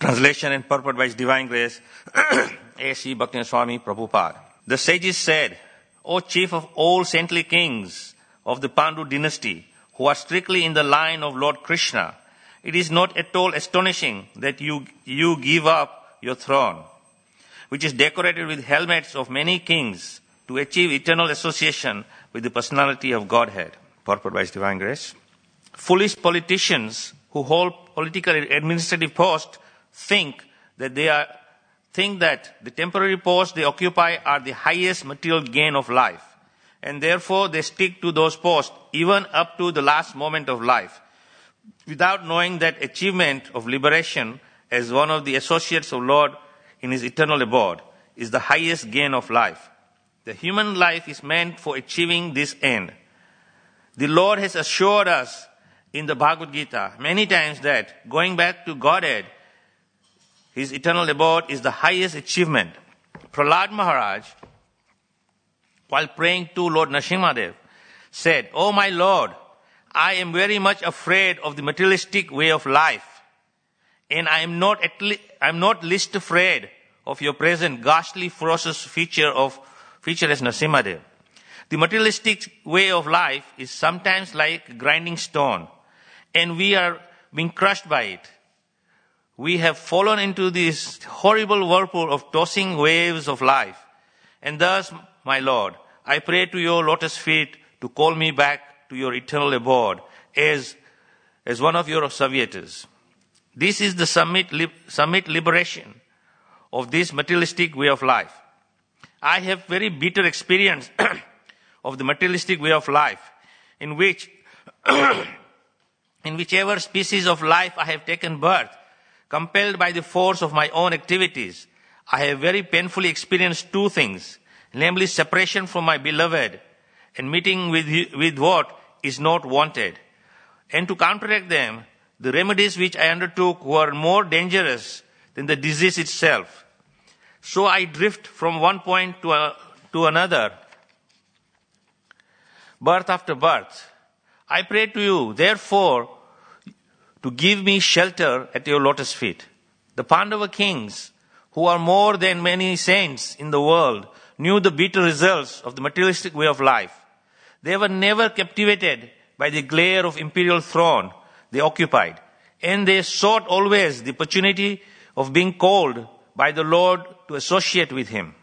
Translation and purport by His Divine Grace, A.C. Bhaktivinoda Swami Prabhupada. The sages said, O chief of all saintly kings of the Pandu dynasty, who are strictly in the line of Lord Krishna, it is not at all astonishing that you give up your throne, which is decorated with helmets of many kings, to achieve eternal association with the personality of Godhead. Purport by His Divine Grace. Foolish politicians who hold political and administrative posts think that the temporary posts they occupy are the highest material gain of life, and therefore they stick to those posts even up to the last moment of life, without knowing that achievement of liberation as one of the associates of Lord in His eternal abode is the highest gain of life. The human life is meant for achieving this end. The Lord has assured us in the Bhagavad Gita many times that going back to Godhead, His eternal abode, is the highest achievement. Prahlad Maharaj, while praying to Lord Nrsimhadev, said, "O my Lord, I am very much afraid of the materialistic way of life, and I am not least afraid of your present ghastly ferocious feature as Nrsimhadev. The materialistic way of life is sometimes like grinding stone, and we are being crushed by it. We have fallen into this horrible whirlpool of tossing waves of life. And thus, my Lord, I pray to your lotus feet to call me back to your eternal abode as one of your servitors. This is the summit liberation of this materialistic way of life. I have very bitter experience of the materialistic way of life, in whichever species of life I have taken birth, compelled by the force of my own activities, I have very painfully experienced two things, namely separation from my beloved and meeting with what is not wanted. And to counteract them, the remedies which I undertook were more dangerous than the disease itself. So I drift from one point to another, birth after birth. I pray to you, therefore, to give me shelter at your lotus feet. The Pandava kings, who are more than many saints in the world, knew the bitter results of the materialistic way of life. They were never captivated by the glare of imperial throne they occupied, and they sought always the opportunity of being called by the Lord to associate with Him.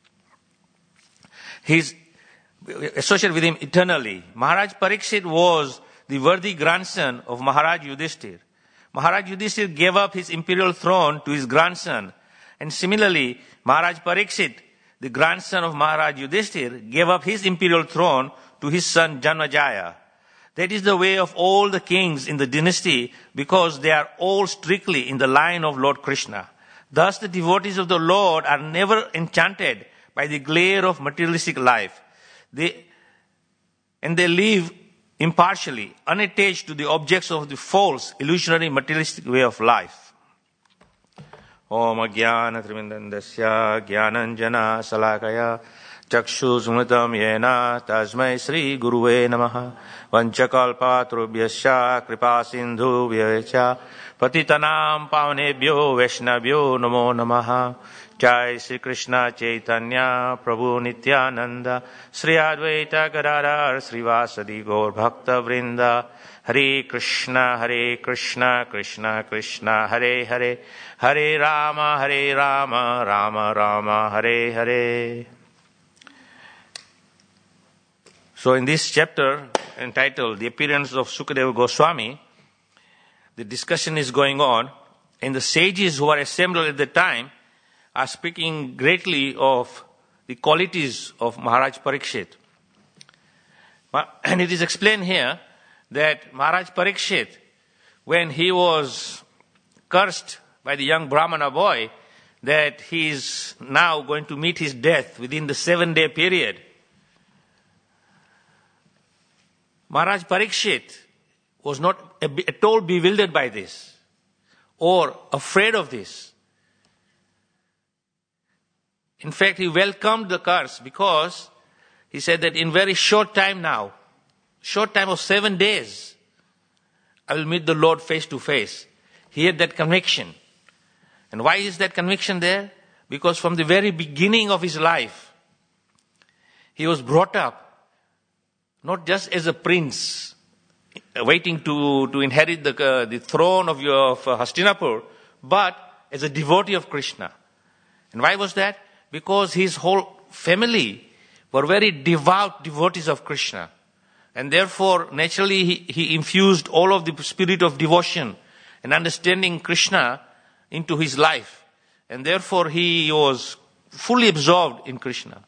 Associate with Him eternally. Maharaj Parikshit was the worthy grandson of Maharaj Yudhishthir. Maharaj Yudhishthir gave up his imperial throne to his grandson, and similarly, Maharaj Parikshit, the grandson of Maharaj Yudhishthir, gave up his imperial throne to his son Janmajaya. That is the way of all the kings in the dynasty, because they are all strictly in the line of Lord Krishna. Thus, the devotees of the Lord are never enchanted by the glare of materialistic life. They live impartially, unattached to the objects of the false, illusionary, materialistic way of life. Om Ajnana Trivindandasya Jnananjana Salakaya Chakshu Sumritam Yena Tasmai Sri Guruve Namaha Vanchakalpa Trubhyasya Kripa Sindhu Vyacha Patitanam Pavanebhyo Vaishnavyo Namo Namaha. Jai Sri Krishna Chaitanya Prabhu Nityananda Sri Advaita Gadadhar Srivasadi Gaur Bhakta Vrinda. Hare Krishna Krishna Krishna Hare Hare, Hare Rama Rama Rama Hare Hare. So in this chapter entitled The Appearance of Sukadeva Goswami, the discussion is going on, and the sages who are assembled at the time are speaking greatly of the qualities of Maharaj Parikshit. And it is explained here that Maharaj Parikshit, when he was cursed by the young Brahmana boy, that he is now going to meet his death within the 7-day period. Maharaj Parikshit was not at all bewildered by this or afraid of this. In fact, he welcomed the curse because he said that in very short time now, short time of 7 days, I will meet the Lord face to face. He had that conviction. And why is that conviction there? Because from the very beginning of his life, he was brought up not just as a prince waiting to inherit the throne of Hastinapur, but as a devotee of Krishna. And why was that? Because his whole family were very devout devotees of Krishna. And therefore, naturally, he infused all of the spirit of devotion and understanding Krishna into his life. And therefore, he was fully absorbed in Krishna.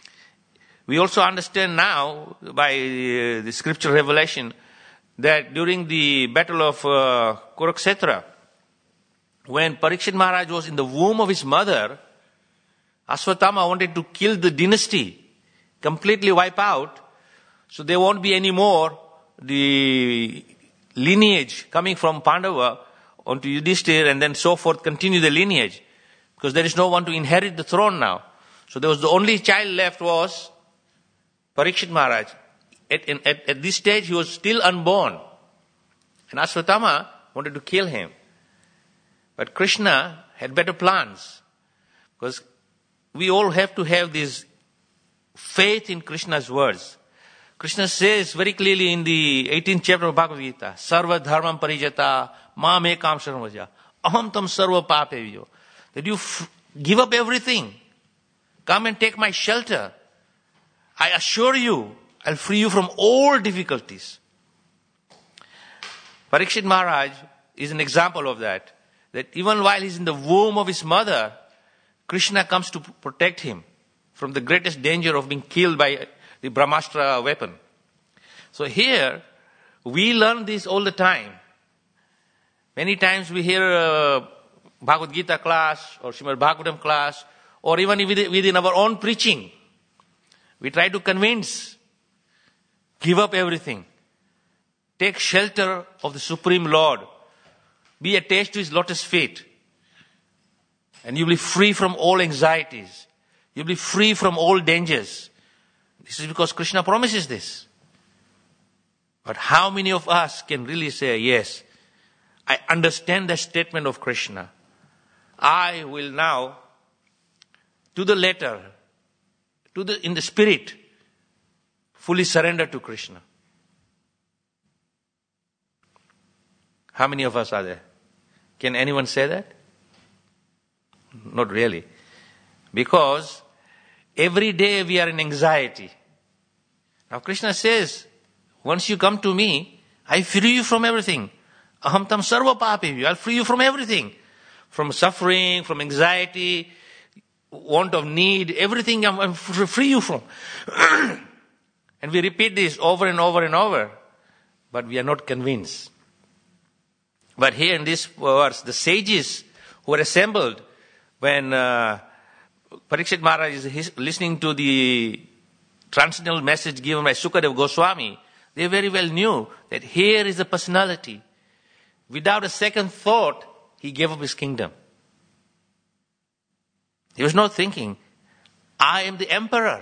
We also understand now, by the scripture revelation, that during the battle of Kurukshetra, when Parikshit Maharaj was in the womb of his mother, Ashwatthama wanted to kill the dynasty, completely wipe out, so there won't be any more the lineage coming from Pandava onto Yudhishthir and then so forth, continue the lineage. Because there is no one to inherit the throne now. So there was the only child left was Parikshit Maharaj. At this stage he was still unborn. And Ashwatthama wanted to kill him. But Krishna had better plans. Because we all have to have this faith in Krishna's words. Krishna says very clearly in the 18th chapter of Bhagavad Gita, Sarva dharmam parijata mam ekam sharanam aham tam sarva papeviyo. That you give up everything. Come and take my shelter. I assure you, I'll free you from all difficulties. Parikshit Maharaj is an example of that. That even while he's in the womb of his mother, Krishna comes to protect him from the greatest danger of being killed by the Brahmastra weapon. So here, we learn this all the time. Many times we hear a Bhagavad Gita class or Srimad Bhagavatam class, or even within our own preaching. We try to convince, give up everything. Take shelter of the Supreme Lord. Be attached to His lotus feet. And you'll be free from all anxieties. You'll be free from all dangers. This is because Krishna promises this. But how many of us can really say, yes, I understand the statement of Krishna. I will now, to the letter, in the spirit, fully surrender to Krishna. How many of us are there? Can anyone say that? Not really. Because every day we are in anxiety. Now Krishna says, once you come to me, I free you from everything. Aham tam sarva papevi. I'll free you from everything. From suffering, from anxiety, want of need, everything I'm free you from. And we repeat this over and over and over. But we are not convinced. But here in this verse, the sages who were assembled when Parikshit Maharaj is listening to the transcendental message given by Sukadeva Goswami, they very well knew that here is a personality. Without a second thought, he gave up his kingdom. He was not thinking, I am the emperor.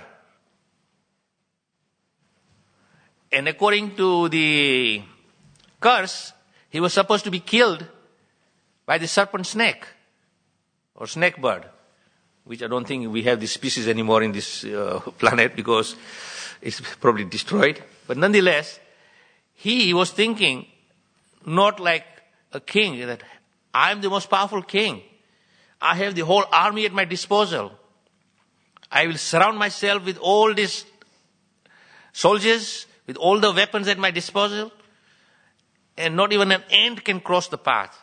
And according to the curse, he was supposed to be killed by the serpent snake or snake bird, which I don't think we have this species anymore in this planet because it's probably destroyed. But nonetheless, he was thinking not like a king, that I am the most powerful king. I have the whole army at my disposal. I will surround myself with all these soldiers, with all the weapons at my disposal, and not even an ant can cross the path.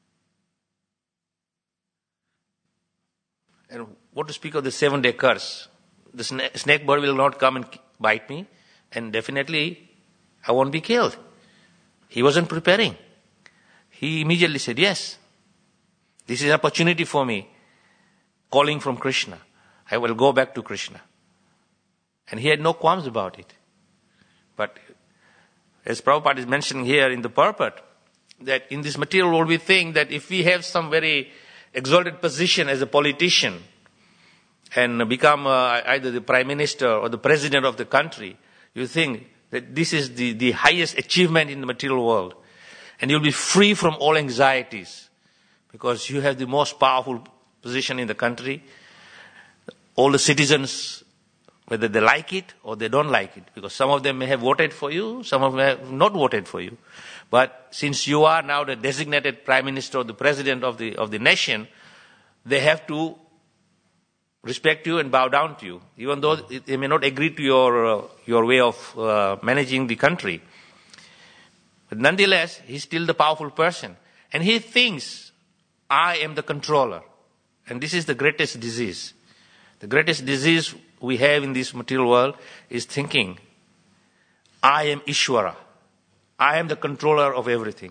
And what to speak of the 7-day curse? The snake bird will not come and bite me, and definitely I won't be killed. He wasn't preparing. He immediately said, yes, this is an opportunity for me, calling from Krishna. I will go back to Krishna. And he had no qualms about it. But as Prabhupada is mentioning here in the purport, that in this material world we think that if we have some very exalted position as a politician and become either the prime minister or the president of the country, you think that this is the highest achievement in the material world. And you'll be free from all anxieties, because you have the most powerful position in the country. All the citizens, whether they like it or they don't like it, because some of them may have voted for you, some of them have not voted for you. But since you are now the designated prime minister or the president of the nation, they have to respect you and bow down to you, even though they may not agree to your way of managing the country. But nonetheless, he's still the powerful person. And he thinks, I am the controller. And this is the greatest disease. The greatest disease we have in this material world is thinking, I am Ishwara. I am the controller of everything.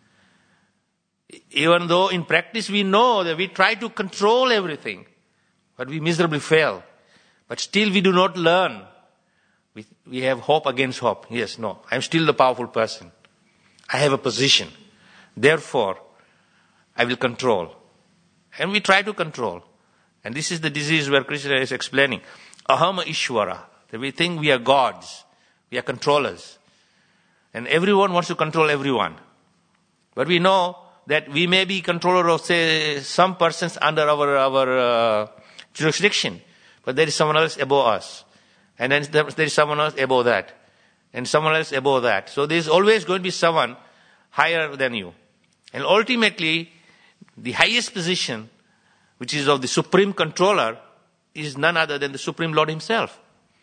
Even though in practice we know that we try to control everything, but we miserably fail. But still we do not learn. We have hope against hope. Yes, no, I'm still the powerful person. I have a position. Therefore, I will control. And we try to control. And this is the disease where Krishna is explaining. Aham Ishwara. That we think we are gods. We are controllers. And everyone wants to control everyone. But we know that we may be controller of, say, some persons under our jurisdiction. But there is someone else above us. And then there is someone else above that. And someone else above that. So there is always going to be someone higher than you. And ultimately, the highest position, which is of the supreme controller, is none other than the Supreme Lord himself.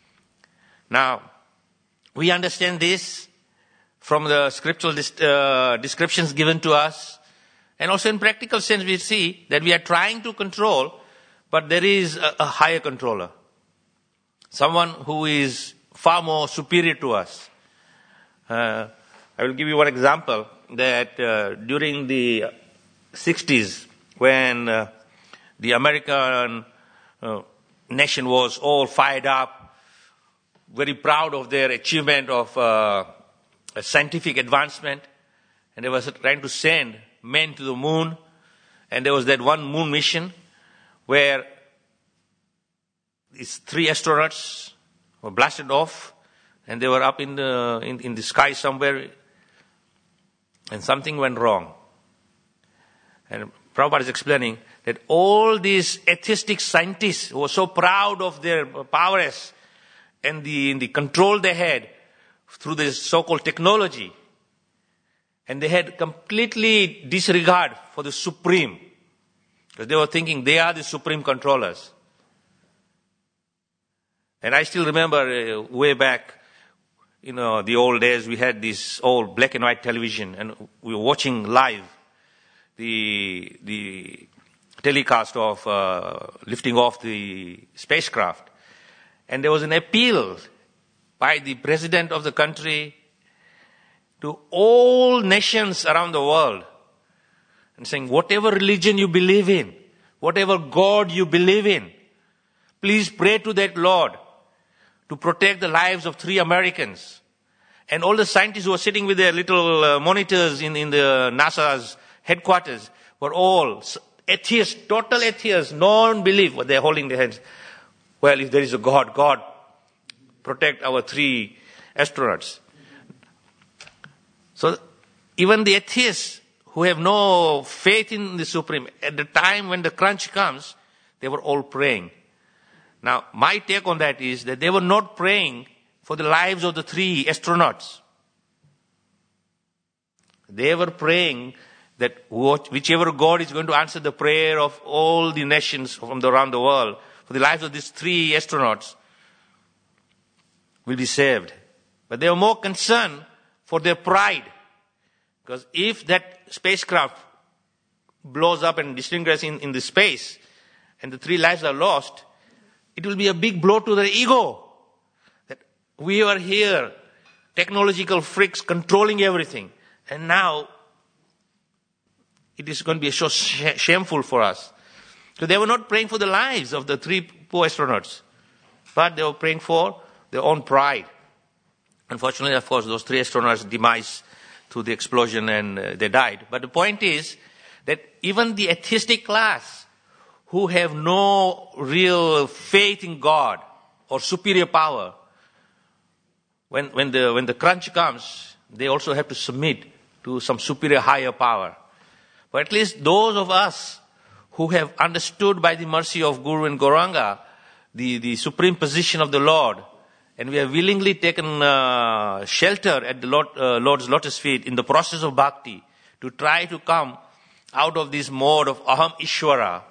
Now, we understand this from the scriptural descriptions given to us. And also in practical sense, we see that we are trying to control, but there is a higher controller. Someone who is far more superior to us. I will give you one example that during the 60s, when the American nation was all fired up, very proud of their achievement of a scientific advancement, and they were trying to send men to the moon, and there was that one moon mission where these 3 astronauts were blasted off, and they were up in the sky somewhere, and something went wrong. And Prabhupada is explaining that all these atheistic scientists who were so proud of their prowess and the control they had through this so-called technology, and they had completely disregard for the supreme, because they were thinking they are the supreme controllers. And I still remember way back, the old days, we had this old black and white television, and we were watching live the telecast of lifting off the spacecraft. And there was an appeal by the president of the country to all nations around the world, and saying, whatever religion you believe in, whatever God you believe in, please pray to that Lord to protect the lives of 3 Americans. And all the scientists who were sitting with their little monitors in the NASA's headquarters were all atheists, total atheists, non-belief, but they're holding their hands. Well, if there is a God, God, protect our 3 astronauts. So even the atheists who have no faith in the Supreme, at the time when the crunch comes, they were all praying. Now, my take on that is that they were not praying for the lives of the 3 astronauts. They were praying that whichever God is going to answer the prayer of all the nations from around the world, for the lives of these 3 astronauts will be saved. But they were more concerned for their pride. Because if that spacecraft blows up and disintegrates in the space, and the 3 lives are lost, it will be a big blow to their ego. That we are here, technological freaks controlling everything. And now, it is going to be so shameful for us. So they were not praying for the lives of the 3 poor astronauts, but they were praying for their own pride. Unfortunately, of course, those 3 astronauts demised through the explosion and they died. But the point is that even the atheistic class who have no real faith in God or superior power, when the crunch comes, they also have to submit to some superior higher power. But at least those of us who have understood by the mercy of Guru and Gauranga the supreme position of the Lord, and we have willingly taken shelter at the Lord's lotus feet in the process of bhakti to try to come out of this mode of Aham Ishvara.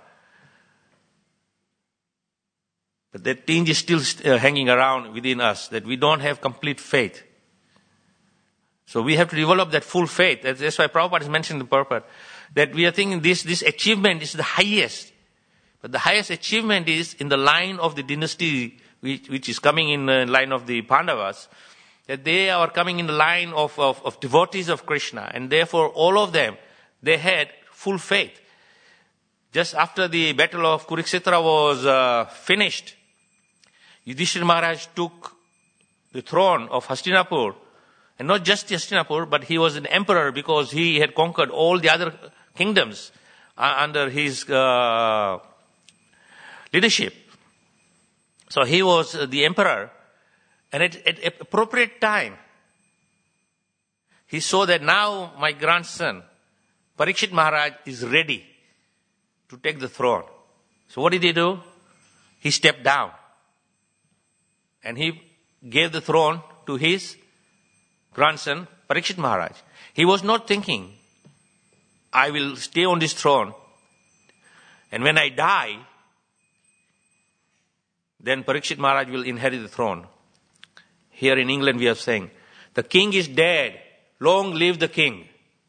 But that tinge is still hanging around within us, that we don't have complete faith. So we have to develop that full faith. That's why Prabhupada has mentioned the purport, that we are thinking this achievement is the highest. But the highest achievement is in the line of the dynasty which is coming in the line of the Pandavas, that they are coming in the line of devotees of Krishna, and therefore all of them, they had full faith. Just after the battle of Kurukshetra was finished, Yudhishthira Maharaj took the throne of Hastinapur, and not just Hastinapur, but he was an emperor because he had conquered all the other kingdoms under his leadership. So he was the emperor, and at appropriate time, he saw that now my grandson, Parikshit Maharaj, is ready to take the throne. So what did he do? He stepped down, and he gave the throne to his grandson, Parikshit Maharaj. He was not thinking, I will stay on this throne, and when I die, then Parikshit Maharaj will inherit the throne. Here in England we are saying, the king is dead, long live the king.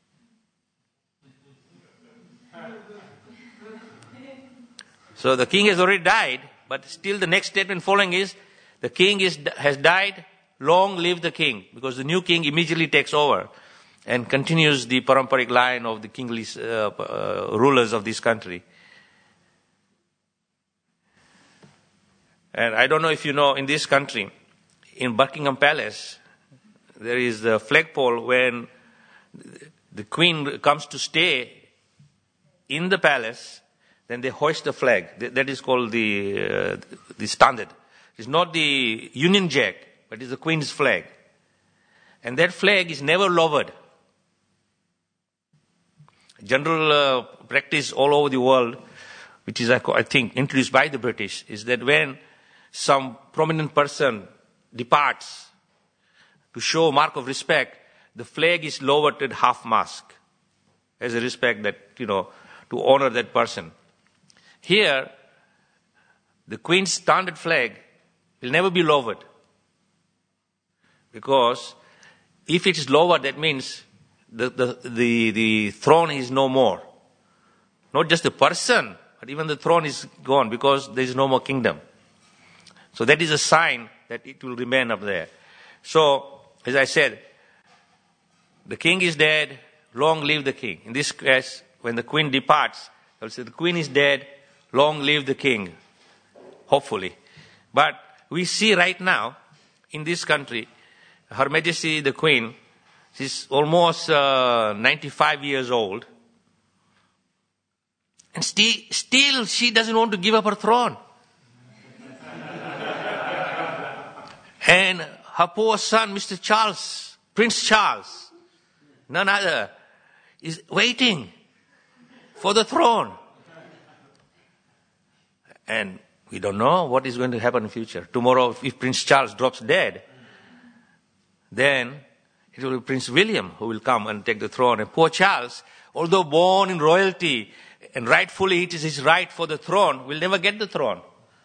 So the king has already died, but still the next statement following is, the king has died, long live the king, because the new king immediately takes over and continues the paramparic line of the kingly rulers of this country. And I don't know if you know, in this country, in Buckingham Palace, there is the flagpole when the queen comes to stay in the palace, then they hoist the flag. That is called the standard. It's not the Union Jack, but it's the queen's flag. And that flag is never lowered. General practice all over the world, which is, I think, introduced by the British, is that when some prominent person departs, to show mark of respect, the flag is lowered at half-mast as a respect that, to honor that person. Here, the Queen's standard flag will never be lowered. Because if it is lowered, that means the throne is no more. Not just the person, but even the throne is gone because there is no more kingdom. So that is a sign that it will remain up there. So, as I said, the king is dead, long live the king. In this case, when the queen departs, I will say the queen is dead, long live the king. Hopefully. But we see right now, in this country, Her Majesty the Queen, she's almost 95 years old, and still she doesn't want to give up her throne. And her poor son, Mr. Charles, Prince Charles, none other, is waiting for the throne. And we don't know what is going to happen in the future. Tomorrow, if Prince Charles drops dead, then it will be Prince William who will come and take the throne. And poor Charles, although born in royalty, and rightfully it is his right for the throne, will never get the throne.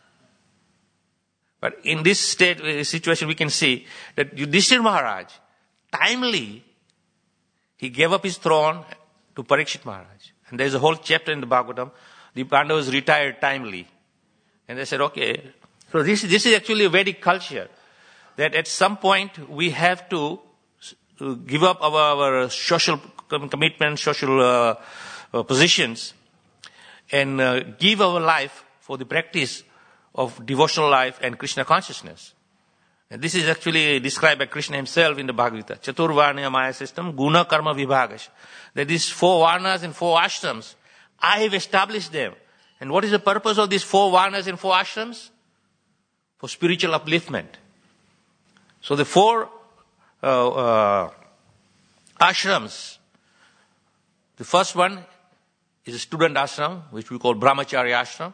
But in this situation, we can see that Yudhishthira Maharaj, timely, he gave up his throne to Parikshit Maharaj. And there's a whole chapter in the Bhagavatam. The Pandavas retired timely. And they said, okay. So this is actually a Vedic culture. That at some point, we have to give up our social commitments, social positions, and give our life for the practice of devotional life and Krishna consciousness. And this is actually described by Krishna himself in the Bhagavad Gita. Chaturvarnya Maya system, guna karma vibhagash. That these 4 varnas and 4 ashrams, I have established them. And what is the purpose of these 4 varnas and 4 ashrams? For spiritual upliftment. So the 4 ashrams, the first one is a student ashram, which we call Brahmacharya ashram.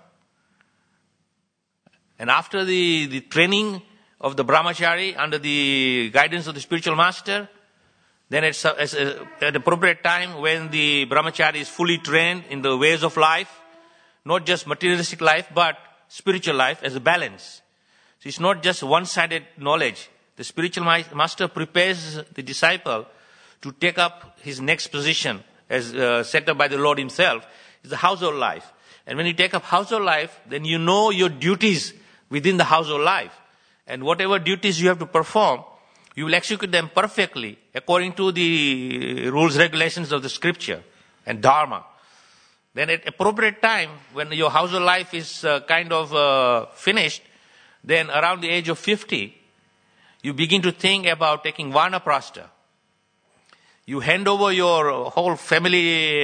And after the training of the Brahmachari under the guidance of the spiritual master, then at appropriate time when the Brahmachari is fully trained in the ways of life, not just materialistic life, but spiritual life as a balance. So it's not just one-sided knowledge. The spiritual master prepares the disciple to take up his next position as set up by the Lord himself, is the household life. And when you take up household life, then you know your duties within the household life. And whatever duties you have to perform, you will execute them perfectly according to the rules, regulations of the scripture and dharma. Then at appropriate time, when your household life is finished, then around the age of 50, you begin to think about taking vanaprastha. You hand over your whole family,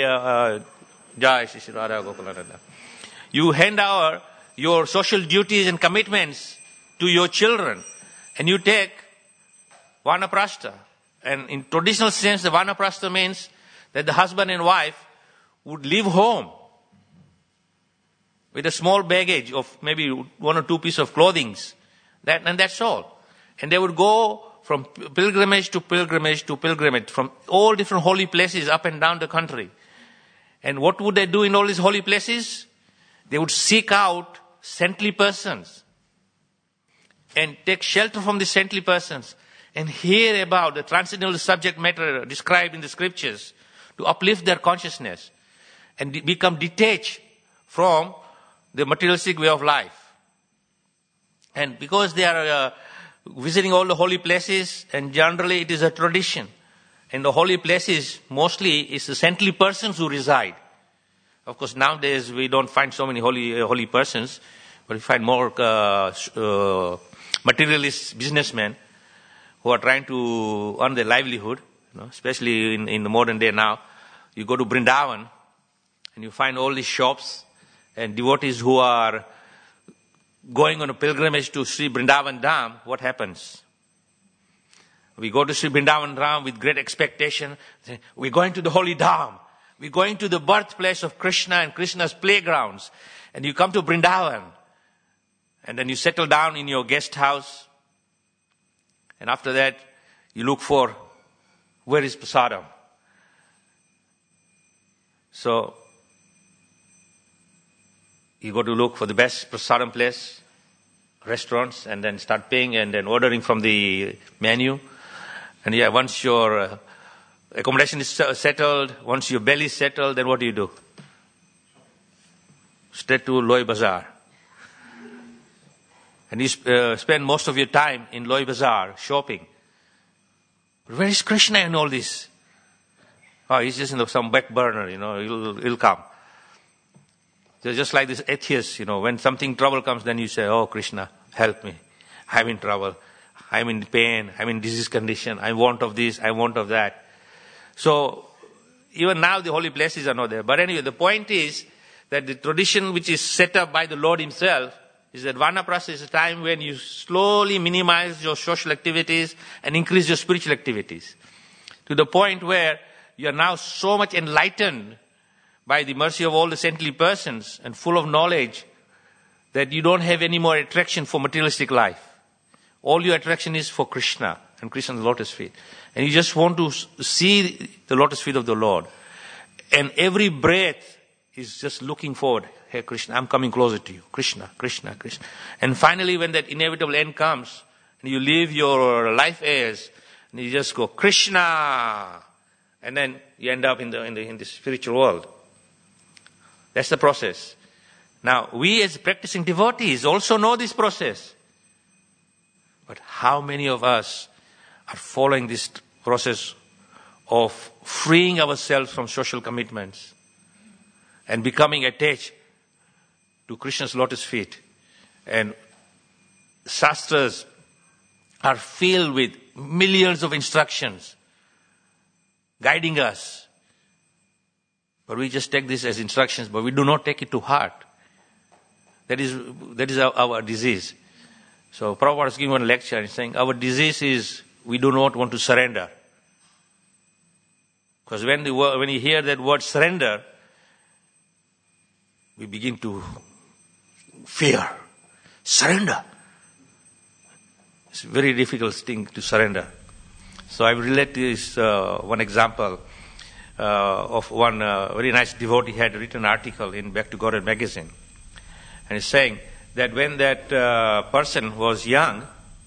you hand over your social duties and commitments to your children, and you take vanaprastha. And in traditional sense, the vanaprastha means that the husband and wife would leave home with a small baggage of maybe 1 or 2 pieces of clothing, and that's all. And they would go from pilgrimage to pilgrimage to pilgrimage, from all different holy places up and down the country. And what would they do in all these holy places? They would seek out saintly persons and take shelter from the saintly persons and hear about the transcendental subject matter described in the scriptures to uplift their consciousness and become detached from the materialistic way of life. And because they are visiting all the holy places, and generally it is a tradition, in the holy places mostly it's the saintly persons who reside. Of course, nowadays we don't find so many holy persons, but we find more materialist businessmen who are trying to earn their livelihood, especially in the modern day now. You go to Vrindavan and you find all these shops and devotees who are going on a pilgrimage to Sri Vrindavan Dham. What happens? We go to Sri Vrindavan Dham with great expectation. We're going to the holy Dham. We're going to the birthplace of Krishna and Krishna's playgrounds. And you come to Vrindavan. And then you settle down in your guest house. And after that, you look for, where is prasadam? So, you go to look for the best prasadam place, restaurants, and then start paying and then ordering from the menu. And once your accommodation is settled, once your belly is settled, then what do? Straight to Loy Bazaar. And you spend most of your time in Loy Bazaar shopping. But where is Krishna in all this? Oh, he's just in some back burner, he'll come. So just like this atheist, when something trouble comes, then you say, oh Krishna, help me. I'm in trouble. I'm in pain. I'm in disease condition. I want of this. I want of that. So even now the holy places are not there. But anyway, the point is that the tradition which is set up by the Lord himself is that vanaprastha is a time when you slowly minimize your social activities and increase your spiritual activities. To the point where you are now so much enlightened by the mercy of all the saintly persons and full of knowledge that you don't have any more attraction for materialistic life. All your attraction is for Krishna and Krishna's lotus feet. And you just want to see the lotus feet of the Lord. And every breath is just looking forward. Hey Krishna, I'm coming closer to you. Krishna, Krishna, Krishna. And finally when that inevitable end comes, and you leave your life airs, and you just go, Krishna! And then you end up in the spiritual world. That's the process. Now, we as practicing devotees also know this process. But how many of us are following this process of freeing ourselves from social commitments and becoming attached to Krishna's lotus feet? And Shastras are filled with millions of instructions guiding us. But we just take this as instructions, but we do not take it to heart. That is our disease. So Prabhupada was giving one lecture and saying, our disease is we do not want to surrender. Because when you hear that word surrender, we begin to fear. Surrender. It's a very difficult thing to surrender. So I will relate this one example of one very nice devotee had written an article in Back to Godhead magazine. And he's saying that when that person was young,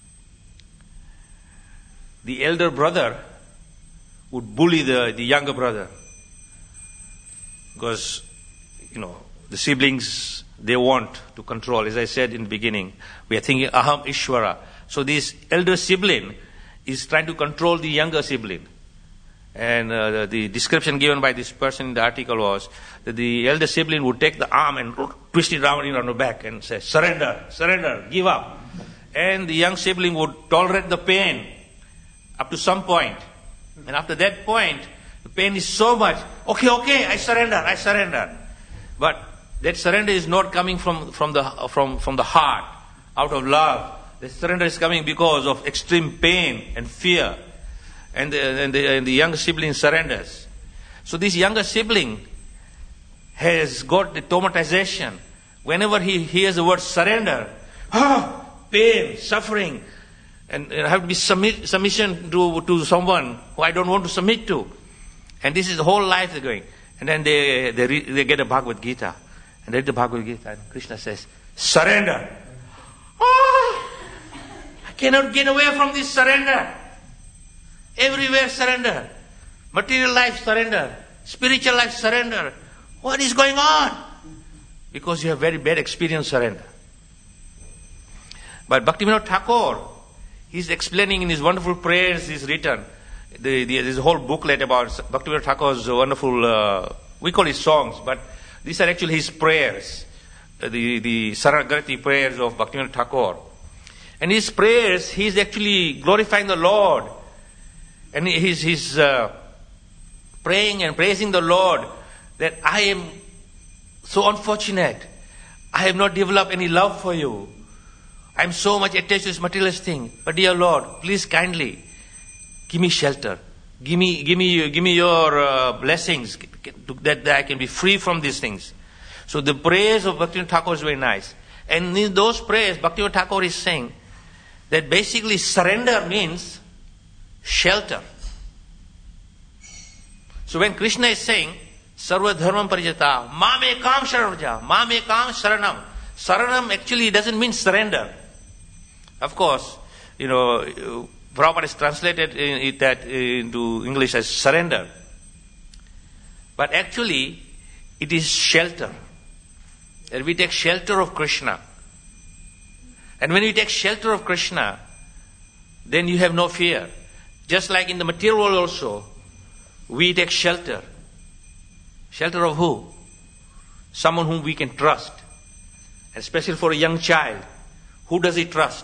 the elder brother would bully the younger brother. Because, the siblings, they want to control. As I said in the beginning, we are thinking Aham Ishvara. So this elder sibling is trying to control the younger sibling. And the description given by this person in the article was that the elder sibling would take the arm and twist it around the back and say, surrender, surrender, give up. And the young sibling would tolerate the pain up to some point. And after that point, the pain is so much, okay, I surrender. But that surrender is not coming from the heart, out of love. The surrender is coming because of extreme pain and fear. And the younger sibling surrenders. So this younger sibling has got the traumatization. Whenever he hears the word surrender, pain, suffering, and I have to be submission to someone who I don't want to submit to. And this is the whole life they're going. And then they get a Bhagavad Gita. And read the Bhagavad Gita. And Krishna says, surrender. I cannot get away from this surrender. Everywhere surrender. Material life surrender. Spiritual life surrender. What is going on? Because you have very bad experience surrender. But Bhaktivinoda Thakur, he's explaining in his wonderful prayers he's written. There's a whole booklet about Bhaktivinoda Thakur's wonderful, we call it songs, but these are actually his prayers. The Saragarati prayers of Bhaktivinoda Thakur. And his prayers, he's actually glorifying the Lord. And he's praying and praising the Lord that I am so unfortunate. I have not developed any love for you. I am so much attached to this materialist thing. But dear Lord, please kindly give me shelter. Give me your blessings that I can be free from these things. So the prayers of Bhaktivinoda Thakur is very nice. And in those prayers, Bhaktivinoda Thakur is saying that basically surrender means shelter. So when Krishna is saying, Sarva Dharmam Parijata, Mam Ekam Sharanam, Mam Ekam Sharanam. Saranam actually doesn't mean surrender. Of course, Prabhupada has translated that into English as surrender. But actually, it is shelter. And we take shelter of Krishna. And when you take shelter of Krishna, then you have no fear. Just like in the material world also, we take shelter. Shelter of who? Someone whom we can trust. Especially for a young child. Who does he trust?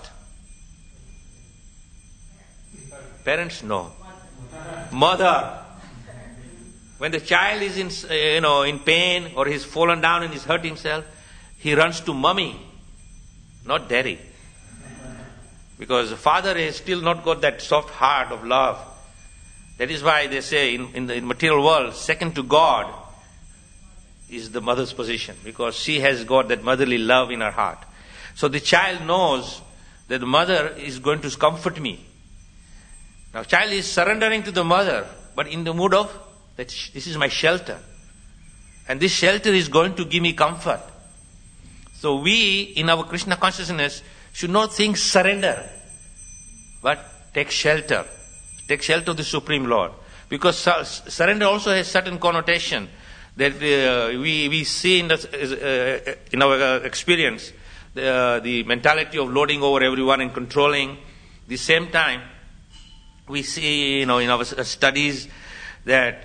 Parents? No. Mother. When the child is in pain or he's fallen down and he's hurt himself, he runs to mommy, not daddy. Because the father has still not got that soft heart of love. That is why they say in the material world, second to God is the mother's position. Because she has got that motherly love in her heart. So the child knows that the mother is going to comfort me. Now child is surrendering to the mother, but in the mood of, that this is my shelter. And this shelter is going to give me comfort. So we, in our Krishna consciousness, should not think surrender, but take shelter. Take shelter of the Supreme Lord. Because surrender also has certain connotation that we see in our experience. The mentality of lording over everyone and controlling. At the same time, we see, in our studies that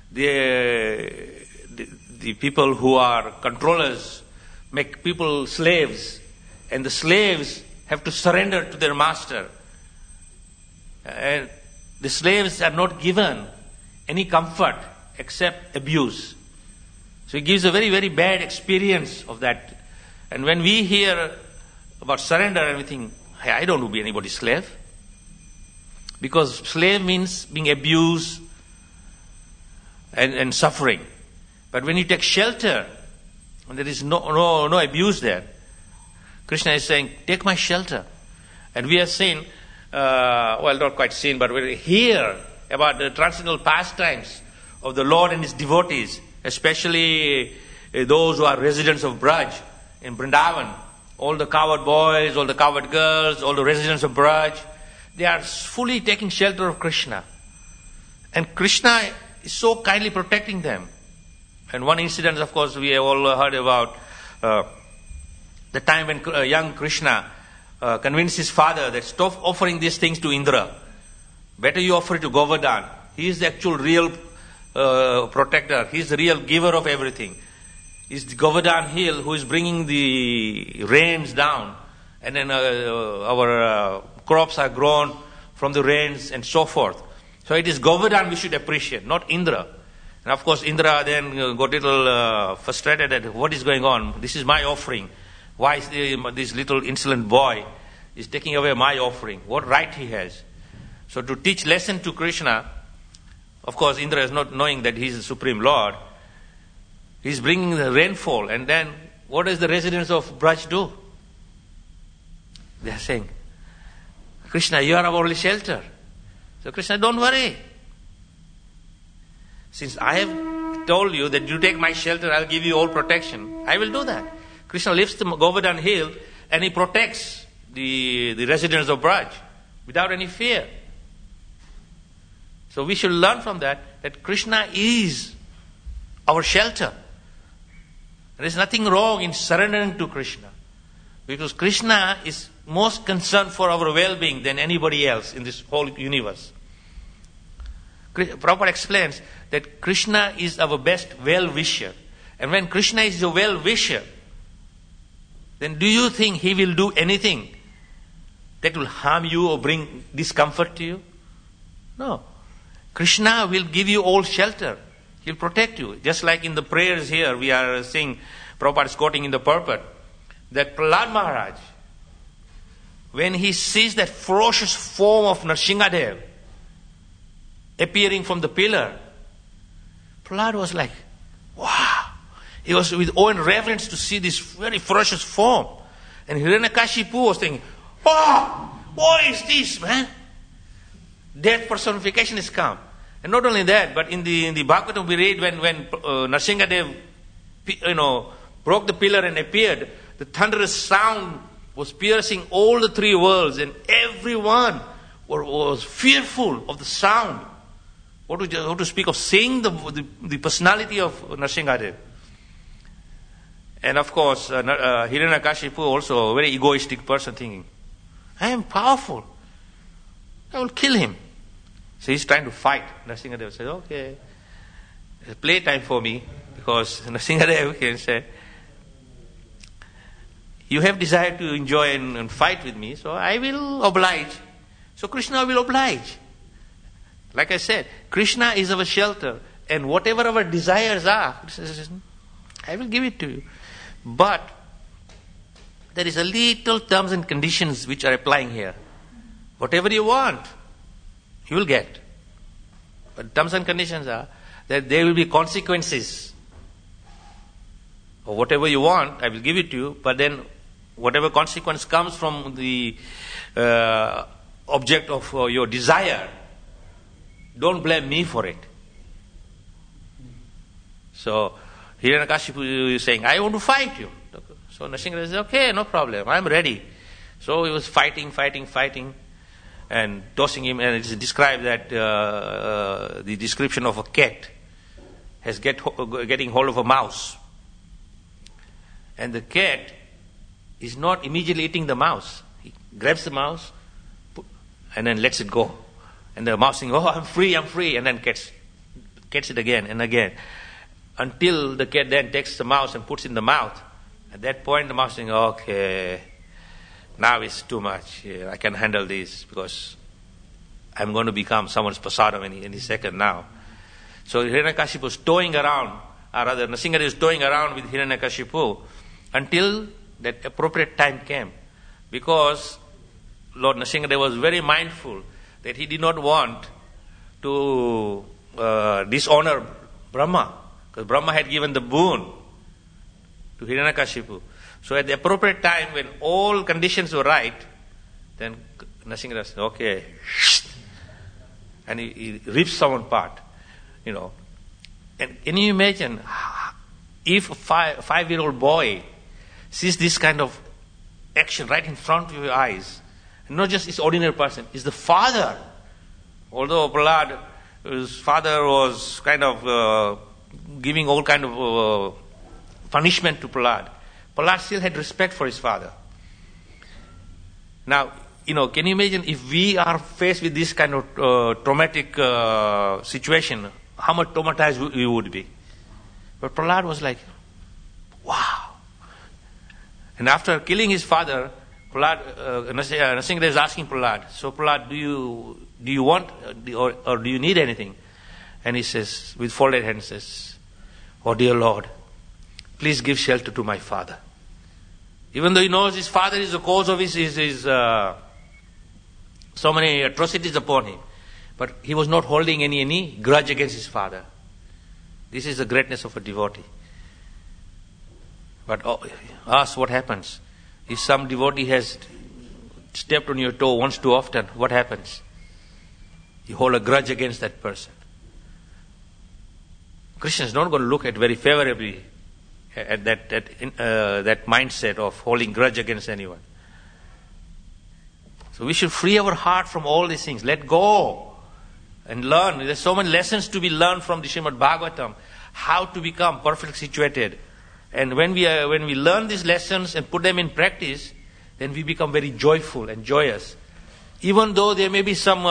the people who are controllers make people slaves, and the slaves have to surrender to their master. And the slaves are not given any comfort except abuse. So it gives a very, very bad experience of that. And when we hear about surrender, we think, hey, I don't want to be anybody's slave. Because slave means being abused and suffering. But when you take shelter, And there is no abuse there. Krishna is saying, take my shelter. And we have seen, not quite seen, but we hear about the transcendental pastimes of the Lord and His devotees, especially those who are residents of Braj in Vrindavan. All the cowherd boys, all the cowherd girls, all the residents of Braj, they are fully taking shelter of Krishna. And Krishna is so kindly protecting them. And one incident, of course, we have all heard about the time when young Krishna convinced his father that stop offering these things to Indra. Better you offer it to Govardhan. He is the actual real protector. He is the real giver of everything. It's the Govardhan hill who is bringing the rains down. And then our crops are grown from the rains and so forth. So it is Govardhan we should appreciate, not Indra. And of course Indra then got a little frustrated at what is going on. This is my offering. Why is this little insolent boy is taking away my offering? What right he has? So to teach lesson to Krishna, of course Indra is not knowing that he is the Supreme Lord. He is bringing the rainfall, and then what does the residents of Braj do? They are saying, Krishna, you are our only shelter. So Krishna, don't worry. Since I have told you that you take my shelter, I'll give you all protection. I will do that. Krishna lifts the Govardhan hill and he protects the residents of Braj without any fear. So we should learn from that Krishna is our shelter. There is nothing wrong in surrendering to Krishna, because Krishna is most concerned for our well-being than anybody else in this whole universe. Prabhupada explains that Krishna is our best well-wisher. And when Krishna is your well-wisher, then do you think He will do anything that will harm you or bring discomfort to you? No. Krishna will give you all shelter. He'll protect you. Just like in the prayers here, we are seeing, Prabhupada is quoting in the purport, that Prahlad Maharaj, when he sees that ferocious form of Nrsimhadev appearing from the pillar, Prahlad was like, wow. He was with awe and reverence to see this very ferocious form. And Hiranyakashipu was thinking, oh, what is this, man? Death personification has come. And not only that, but in the Bhagavatam we read when Nrsimhadev, broke the pillar and appeared, the thunderous sound was piercing all the three worlds, and everyone was fearful of the sound. What to speak of seeing the personality of Nrsimhadev. And of course, Hiranyakashipu also a very egoistic person, thinking, I am powerful. I will kill him. So he's trying to fight. Nrsimhadev says, okay, it's playtime for me, because Nrsimhadev can say, you have desire to enjoy and fight with me, so I will oblige. So Krishna will oblige. Like I said, Krishna is our shelter, and whatever our desires are, I will give it to you. But there is a little terms and conditions which are applying here. Whatever you want, you will get. But terms and conditions are that there will be consequences. Or whatever you want, I will give it to you, but then whatever consequence comes from the object of your desire, don't blame me for it. So Hiranyakashipu is saying, I want to fight you. So Nrsimhadev says, okay, no problem, I am ready. So he was fighting, and tossing him, and it is described that the description of a cat has getting hold of a mouse. And the cat is not immediately eating the mouse. He grabs the mouse and then lets it go. And the mouse saying, oh, I'm free, and then gets it again and again. Until the cat then takes the mouse and puts it in the mouth. At that point, the mouse saying, okay, now it's too much. I can handle this, because I'm going to become someone's prasadam any second now. So Hiranyakashipu was toying around, or rather Nrsimhadev was toying around with Hiranyakashipu until that appropriate time came. Because Lord Nrsimhadev was very mindful that he did not want to dishonor Brahma. Because Brahma had given the boon to Hiranyakashipu. So at the appropriate time, when all conditions were right, then Nrsimha said, okay, and he rips someone apart, And can you imagine if a 5-year-old boy sees this kind of action right in front of your eyes, and not just this ordinary person, is the father. Although Prahlad, his father was kind of giving all kind of punishment to Prahlad. Prahlad still had respect for his father. Now, can you imagine if we are faced with this kind of traumatic situation, how much traumatized we would be? But Prahlad was like, wow. And after killing his father, Nrsimha is asking Prahlad, so Prahlad, do you want or do you need anything? And he says, with folded hands, says, oh dear Lord, please give shelter to my father. Even though he knows his father is the cause of his so many atrocities upon him, but he was not holding any grudge against his father. This is the greatness of a devotee. But ask what happens. If some devotee has stepped on your toe once too often, what happens? You hold a grudge against that person. Krishna is not going to look at very favorably at that mindset of holding grudge against anyone. So we should free our heart from all these things. Let go and learn. There's so many lessons to be learned from the Srimad Bhagavatam. How to become perfectly situated. And when we learn these lessons and put them in practice, then we become very joyful and joyous. Even though there may be some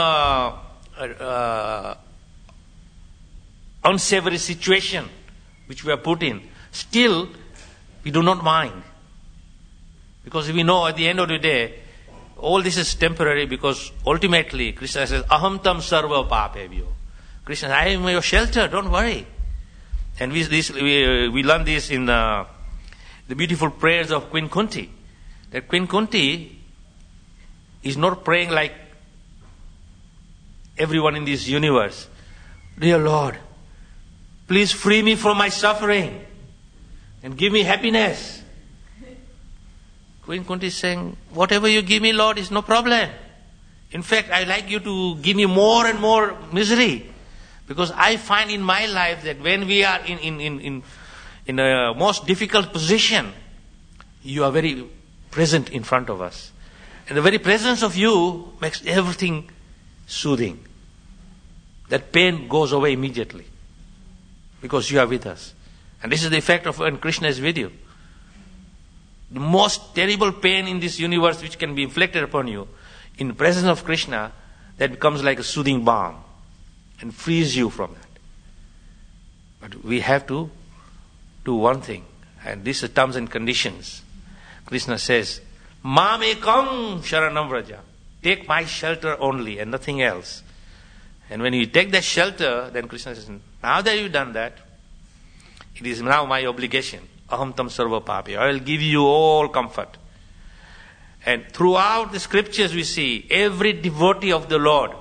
unsavory situation which we are put in, still we do not mind. Because we know at the end of the day, all this is temporary, because ultimately Krishna says, Aham tam sarva papebhyo. Krishna says, I am your shelter, don't worry. And we learn this in the beautiful prayers of Queen Kunti. That Queen Kunti is not praying like everyone in this universe. Dear Lord, please free me from my suffering and give me happiness. Queen Kunti is saying, whatever you give me, Lord, is no problem. In fact, I like you to give me more and more misery. Because I find in my life that when we are in a most difficult position, you are very present in front of us. And the very presence of you makes everything soothing. That pain goes away immediately. Because you are with us. And this is the effect of when Krishna is with you. The most terrible pain in this universe which can be inflicted upon you, in the presence of Krishna, that becomes like a soothing balm and frees you from that. But we have to do one thing, and this is terms and conditions. Krishna says, Mam ekam sharanam vraja. Take my shelter only and nothing else. And when you take that shelter, then Krishna says, now that you've done that, it is now my obligation. Aham tam sarva papi. I will give you all comfort. And throughout the scriptures we see, every devotee of the Lord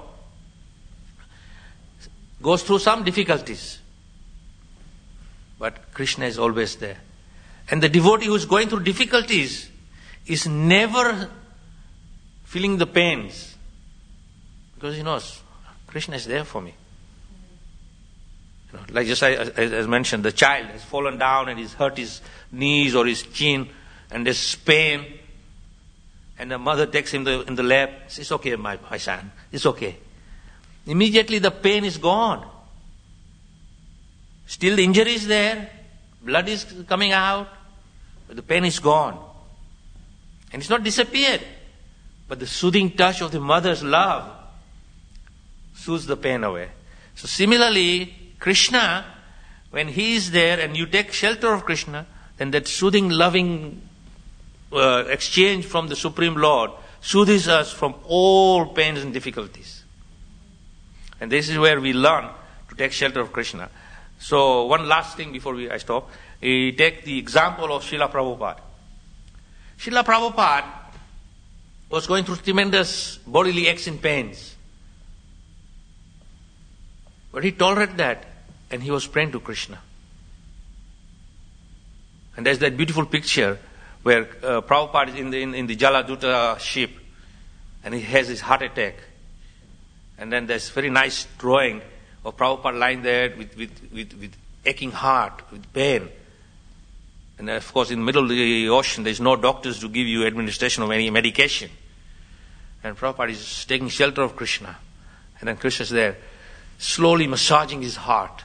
goes through some difficulties. But Krishna is always there. And the devotee who is going through difficulties is never feeling the pains. Because he knows, Krishna is there for me. Like just as mentioned, the child has fallen down and he's hurt his knees or his chin and there's pain. And the mother takes him in the lap, says, it's okay, my son, it's okay. Immediately the pain is gone. Still the injury is there, blood is coming out, but the pain is gone. And it's not disappeared. But the soothing touch of the mother's love soothes the pain away. So similarly, Krishna, when he is there and you take shelter of Krishna, then that soothing, loving exchange from the Supreme Lord soothes us from all pains and difficulties. And this is where we learn to take shelter of Krishna. So one last thing before I stop. We take the example of Srila Prabhupada. Srila Prabhupada was going through tremendous bodily aches and pains. But he tolerated that and he was praying to Krishna. And there's that beautiful picture where Prabhupada is in the Jaladuta ship, and he has his heart attack. And then there's very nice drawing of Prabhupada lying there with aching heart, with pain. And of course, in the middle of the ocean, there's no doctors to give you administration of any medication. And Prabhupada is taking shelter of Krishna. And then Krishna is there, slowly massaging his heart.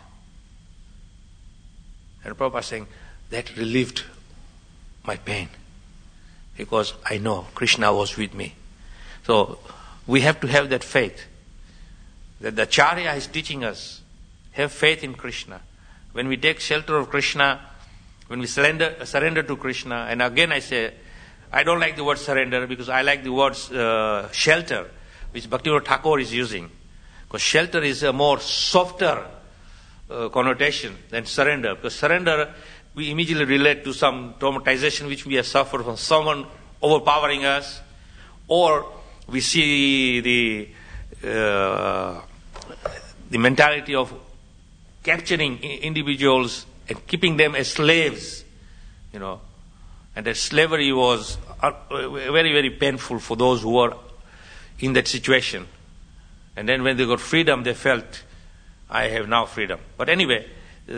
And Prabhupada is saying, that relieved my pain. Because I know Krishna was with me. So, we have to have that faith. That the Acharya is teaching us, have faith in Krishna. When we take shelter of Krishna, when we surrender to Krishna, and again I say, I don't like the word surrender because I like the word shelter, which Bhaktivinoda Thakur is using. Because shelter is a more softer connotation than surrender. Because surrender, we immediately relate to some traumatization which we have suffered from someone overpowering us, or we see the mentality of capturing individuals and keeping them as slaves, and that slavery was very, very painful for those who were in that situation. And then when they got freedom, they felt, I have now freedom. But anyway,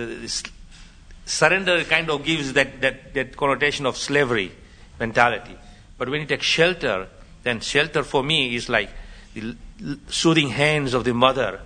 surrender kind of gives that connotation of slavery mentality. But when you take shelter, then shelter for me is like the soothing hands of the mother,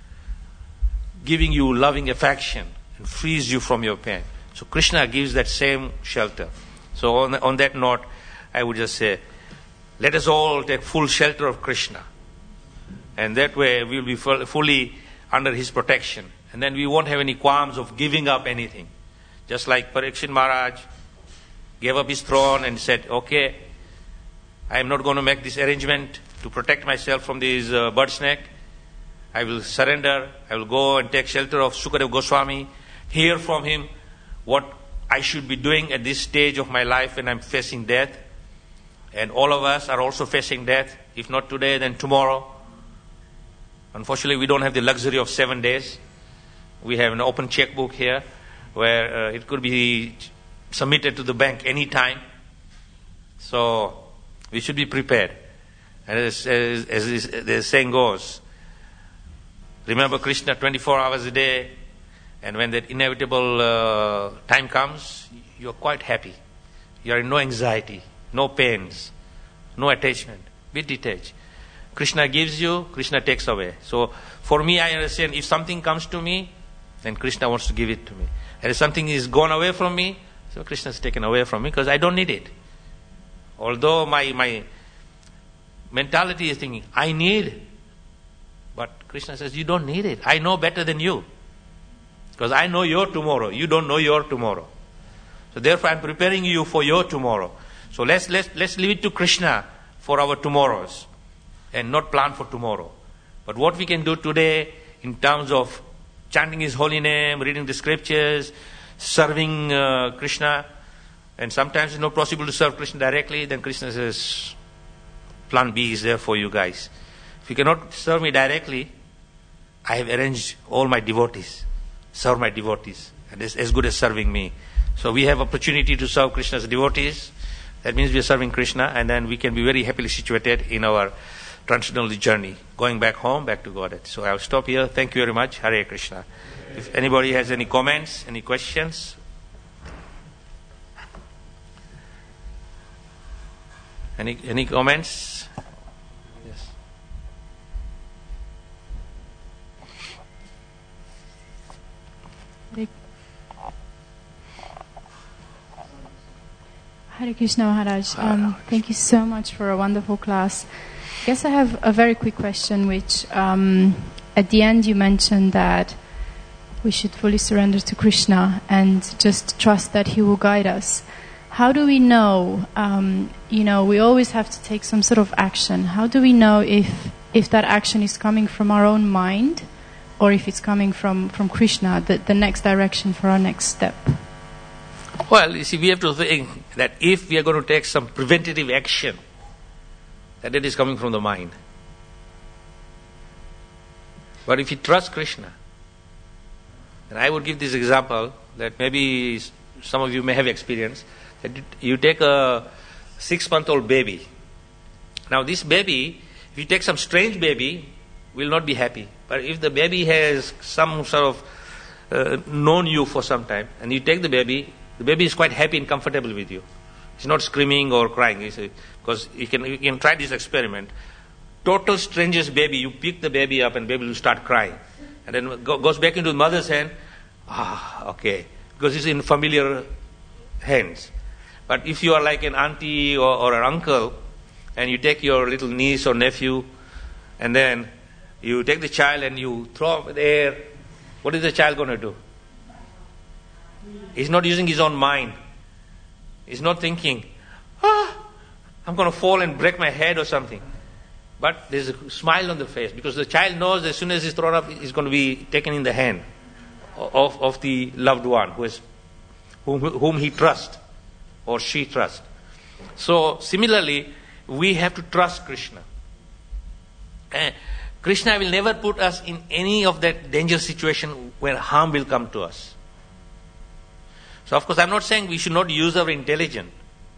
giving you loving affection and frees you from your pain. So Krishna gives that same shelter. So on that note, I would just say, let us all take full shelter of Krishna. And that way we will be fully under his protection. And then we won't have any qualms of giving up anything. Just like Parikshit Maharaj gave up his throne and said, okay, I am not going to make this arrangement to protect myself from this bird snake. I will surrender. I will go and take shelter of Sukadeva Goswami, hear from him what I should be doing at this stage of my life when I'm facing death. And all of us are also facing death. If not today, then tomorrow. Unfortunately, we don't have the luxury of 7 days. We have an open checkbook here where it could be submitted to the bank any time. So we should be prepared. And as the saying goes, remember Krishna 24 hours a day, and when that inevitable time comes, you are quite happy. You are in no anxiety, no pains, no attachment. Be detached. Krishna gives you, Krishna takes away. So for me, I understand if something comes to me, then Krishna wants to give it to me. And if something is gone away from me, so Krishna is taken away from me because I don't need it. Although my mentality is thinking, I need. But Krishna says, you don't need it. I know better than you. Because I know your tomorrow. You don't know your tomorrow. So therefore I'm preparing you for your tomorrow. So let's leave it to Krishna for our tomorrows and not plan for tomorrow. But what we can do today in terms of chanting his holy name, reading the scriptures, serving Krishna, and sometimes it's not possible to serve Krishna directly, then Krishna says, plan B is there for you guys. If you cannot serve me directly, I have arranged all my devotees. Serve my devotees. And it's as good as serving me. So we have opportunity to serve Krishna's devotees. That means we are serving Krishna, and then we can be very happily situated in our transcendental journey, going back home, back to Godhead. So I'll stop here. Thank you very much. Hare Krishna. If anybody has any comments, any questions? Any comments? Yes. Hare Krishna Maharaj. Thank you so much for a wonderful class. I guess I have a very quick question, which at the end you mentioned that we should fully surrender to Krishna and just trust that He will guide us. How do we know, we always have to take some sort of action. How do we know if that action is coming from our own mind or if it's coming from Krishna, the next direction for our next step? Well, you see, we have to think that if we are going to take some preventative action, that it is coming from the mind. But if you trust Krishna, and I would give this example that maybe some of you may have experienced, that you take a 6-month-old baby. Now this baby, if you take some strange baby, will not be happy. But if the baby has some sort of known you for some time, and you take the baby is quite happy and comfortable with you. He's not screaming or crying. Because you can try this experiment. Total strangest baby, you pick the baby up and baby will start crying. And then goes back into the mother's hand. Okay. Because it's in familiar hands. But if you are like an auntie or an uncle, and you take your little niece or nephew, and then you take the child and you throw up in the air, what is the child going to do? He's not using his own mind. He's not thinking, I'm going to fall and break my head or something. But there's a smile on the face, because the child knows as soon as he's thrown up, he's going to be taken in the hand of the loved one whom he trusts or she trusts. So similarly, we have to trust Krishna. Krishna will never put us in any of that dangerous situation where harm will come to us. So of course I'm not saying we should not use our intelligence.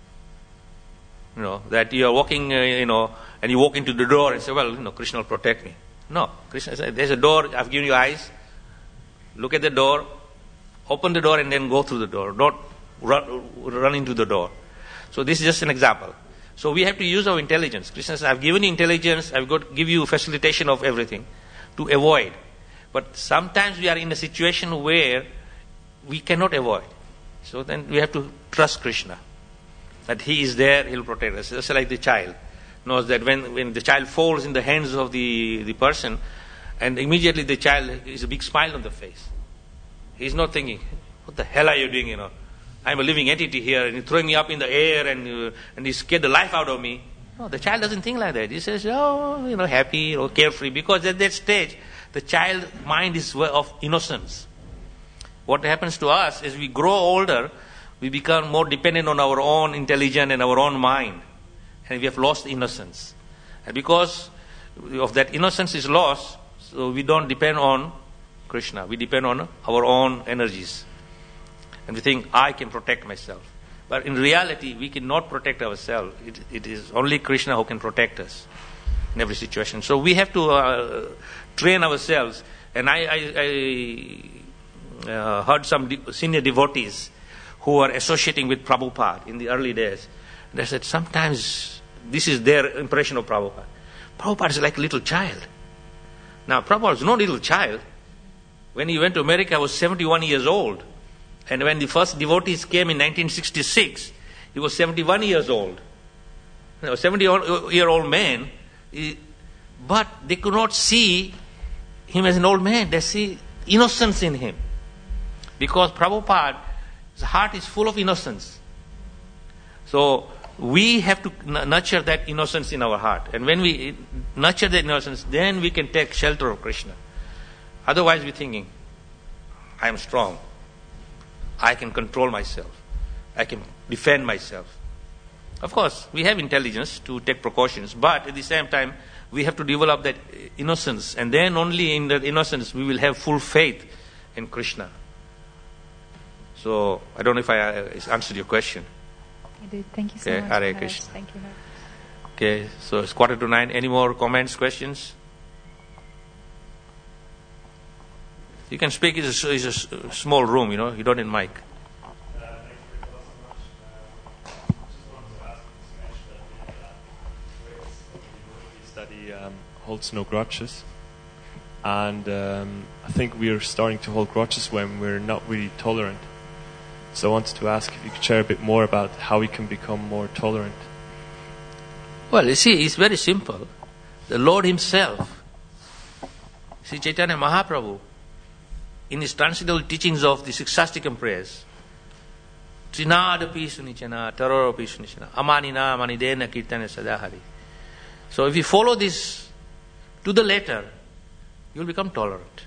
That you are walking, and you walk into the door and say, well, Krishna will protect me. No, Krishna said, there's a door, I've given you eyes. Look at the door, open the door and then go through the door. Don't run into the door. So this is just an example. So we have to use our intelligence. Krishna says, I've given you intelligence, I've got to give you facilitation of everything to avoid. But sometimes we are in a situation where we cannot avoid. So then we have to trust Krishna. That He is there, He'll protect us. Just like the child knows that when the child falls in the hands of the person, and immediately the child is a big smile on the face. He's not thinking, what the hell are you doing, I'm a living entity here, and you're throwing me up in the air, and you scared the life out of me. No, the child doesn't think like that. He says, happy, carefree, because at that stage, the child mind is of innocence. What happens to us as we grow older, we become more dependent on our own intelligence and our own mind. And we have lost innocence. And because of that innocence is lost, so we don't depend on Krishna. We depend on our own energies. And we think, I can protect myself. But in reality, we cannot protect ourselves. It is only Krishna who can protect us in every situation. So we have to train ourselves. And I heard some senior devotees who were associating with Prabhupada in the early days. They said sometimes this is their impression of Prabhupada. Prabhupada is like a little child. Now, Prabhupada was no little child. When he went to America, he was 71 years old. And when the first devotees came in 1966, he was 71 years old. A 70-year-old man, but they could not see him as an old man. They see innocence in him. Because Prabhupada's heart is full of innocence. So we have to nurture that innocence in our heart. And when we nurture that innocence, then we can take shelter of Krishna. Otherwise we're thinking, I am strong. I can control myself. I can defend myself. Of course, we have intelligence to take precautions, but at the same time, we have to develop that innocence. And then only in that innocence, we will have full faith in Krishna. So, I don't know if I answered your question. I did. Thank you so much. Hare Krishna. Thank you. Okay, so it's 8:45. Any more comments, questions? You can speak. It's a small room, you don't need mic. Study holds no grudges, and I think we're starting to hold grudges when we're not really tolerant. So I wanted to ask if you could share a bit more about how we can become more tolerant. Well, you see, it's very simple. The Lord Himself, Sri Chaitanya Mahaprabhu, in his transcendental teachings of the Sikshastikam prayers, Trinadapi sunichana, Tararapi sunichana, Amanina manidena kirtana sadahari. So if you follow this to the letter, you will become tolerant.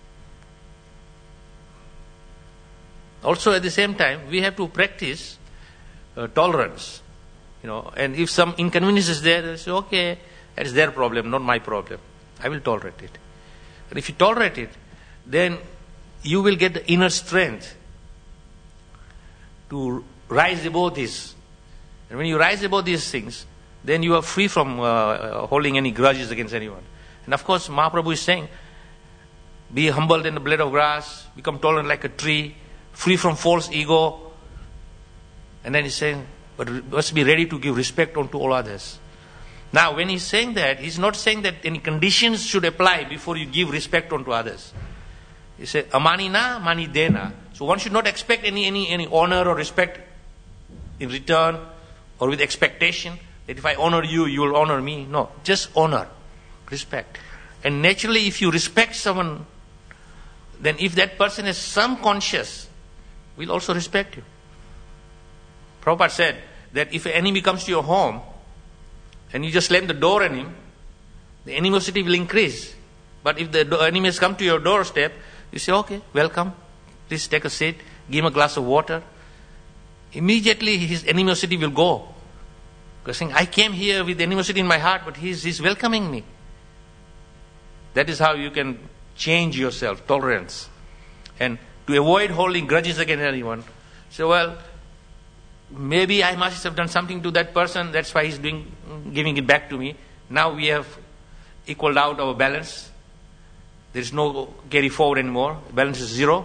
Also at the same time, we have to practice tolerance. And if some inconvenience is there, they say, okay, that is their problem, not my problem. I will tolerate it. And if you tolerate it, then you will get the inner strength to rise above this. And when you rise above these things, then you are free from holding any grudges against anyone. And of course, Mahaprabhu is saying, be humbled in the blade of grass, become tolerant like a tree, free from false ego. And then he's saying, but must be ready to give respect unto all others. Now, when he's saying that, he's not saying that any conditions should apply before you give respect unto others. He said, amanina, mani dena. So one should not expect any honor or respect in return or with expectation that if I honor you, you will honor me. No, just honor, respect. And naturally, if you respect someone, then if that person has some conscience, we'll also respect you. Prabhupada said that if an enemy comes to your home and you just slam the door on him, the animosity will increase. But if the enemy has come to your doorstep, you say, okay, welcome, please take a seat, give him a glass of water. Immediately his animosity will go. Because saying, I came here with animosity in my heart, but he's welcoming me. That is how you can change yourself, tolerance. And to avoid holding grudges against anyone, say, well, maybe I must have done something to that person, that's why he's giving it back to me. Now we have equaled out our balance. There is no carry forward anymore. Balance is zero.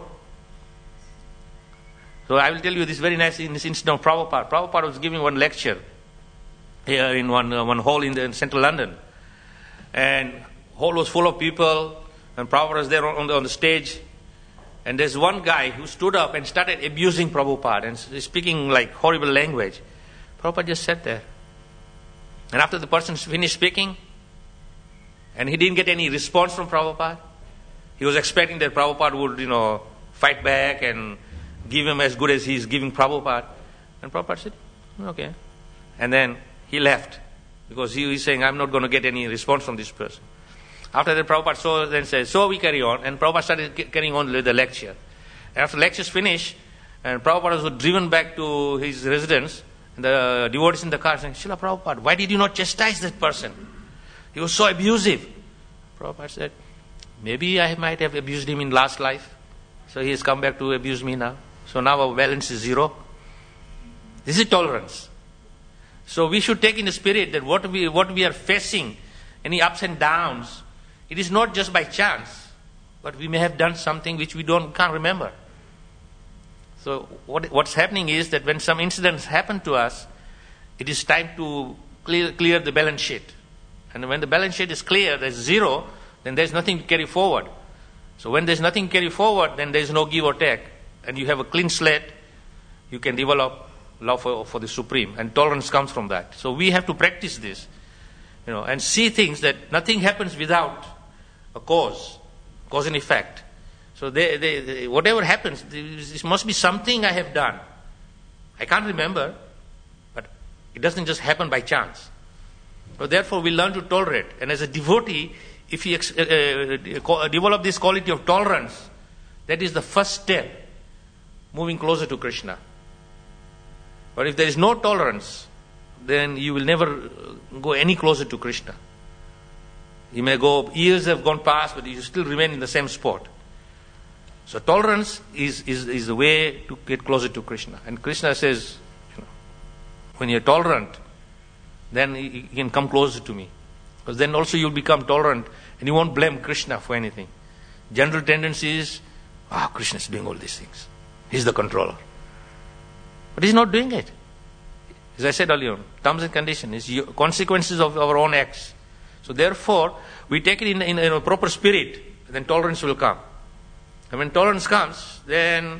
So I will tell you this very nice in this incident of Prabhupada. Prabhupada was giving one lecture here in one hall in central London. And hall was full of people, and Prabhupada was there on the stage. And there's one guy who stood up and started abusing Prabhupada and speaking like horrible language. Prabhupada just sat there. And after the person finished speaking, and he didn't get any response from Prabhupada, he was expecting that Prabhupada would, fight back and give him as good as he's giving Prabhupada. And Prabhupada said, okay. And then he left because he was saying, I'm not going to get any response from this person. After that, Prabhupada said, so we carry on. And Prabhupada started carrying on with the lecture. And after the lecture's finished, and Prabhupada was driven back to his residence, and the devotees in the car saying, Srila Prabhupada, why did you not chastise that person? He was so abusive. Prabhupada said, maybe I might have abused him in last life. So he has come back to abuse me now. So now our balance is zero. This is tolerance. So we should take in the spirit that what we are facing, any ups and downs, it is not just by chance, but we may have done something which we can't remember. So what's happening is that when some incidents happen to us, it is time to clear the balance sheet. And when the balance sheet is clear, there's zero, then there's nothing to carry forward. So when there's nothing to carry forward, then there's no give or take. And you have a clean slate, you can develop love for the Supreme. And tolerance comes from that. So we have to practice this, and see things that nothing happens without a cause and effect. So whatever happens, this must be something I have done. I can't remember, but it doesn't just happen by chance. So therefore we learn to tolerate. And as a devotee, if you develop this quality of tolerance, that is the first step moving closer to Krishna. But if there is no tolerance, then you will never go any closer to Krishna. You may go, years have gone past, but you still remain in the same spot. So tolerance is the way to get closer to Krishna. And Krishna says, when you're tolerant, then you can come closer to me. Because then also you'll become tolerant and you won't blame Krishna for anything. General tendency is, Krishna is doing all these things. He's the controller. But he's not doing it. As I said earlier, terms and conditions is consequences of our own acts. So therefore, we take it in a proper spirit, then tolerance will come. And when tolerance comes, then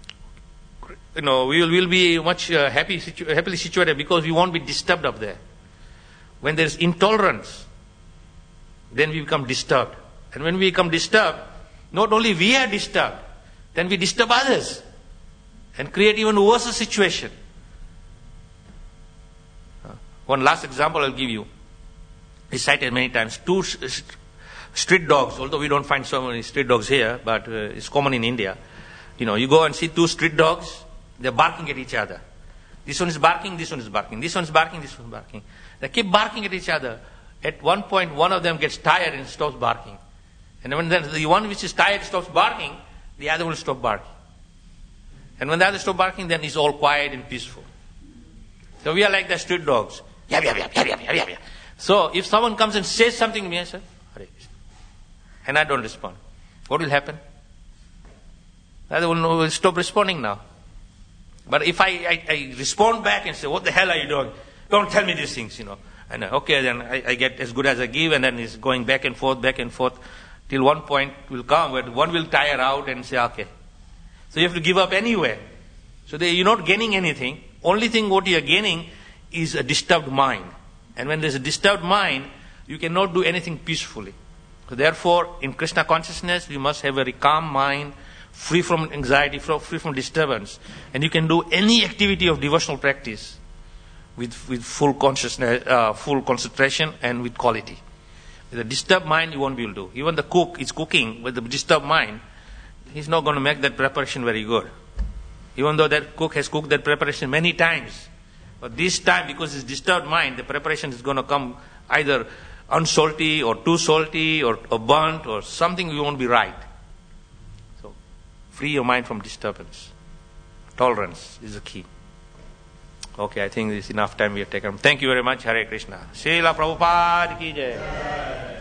we will be much happily situated because we won't be disturbed up there. When there is intolerance, then we become disturbed. And when we become disturbed, not only we are disturbed, then we disturb others and create even worse situation. One last example I'll give you. It's cited many times. Two street dogs, although we don't find so many street dogs here, but it's common in India. You go and see two street dogs, they're barking at each other. This one is barking, this one is barking. This one is barking, this one is barking. They keep barking at each other. At one point, one of them gets tired and stops barking. And when the one which is tired stops barking, the other will stop barking. And when the others stop barking, then it's all quiet and peaceful. So we are like the street dogs. Yap, yap, yap, yap, yap, yap, yap. So if someone comes and says something to me, I say, Hare Krishna. And I don't respond. What will happen? I will stop responding now. But if I respond back and say, what the hell are you doing? Don't tell me these things, And okay, then I get as good as I give, and then it's going back and forth, till one point will come where one will tire out and say, okay. So you have to give up anyway. So you're not gaining anything. Only thing what you are gaining is a disturbed mind. And when there's a disturbed mind, you cannot do anything peacefully. So therefore, in Krishna consciousness, you must have a very calm mind, free from anxiety, free from disturbance. And you can do any activity of devotional practice with full consciousness, full concentration, and with quality. With a disturbed mind, you won't be able to do. Even the cook is cooking with a disturbed mind, he's not going to make that preparation very good. Even though that cook has cooked that preparation many times. But this time, because it's disturbed mind, the preparation is going to come either unsalty or too salty or burnt or something won't be right. So, free your mind from disturbance. Tolerance is the key. Okay, I think this is enough time we have taken. Thank you very much. Hare Krishna. Srila Prabhupada ki jai.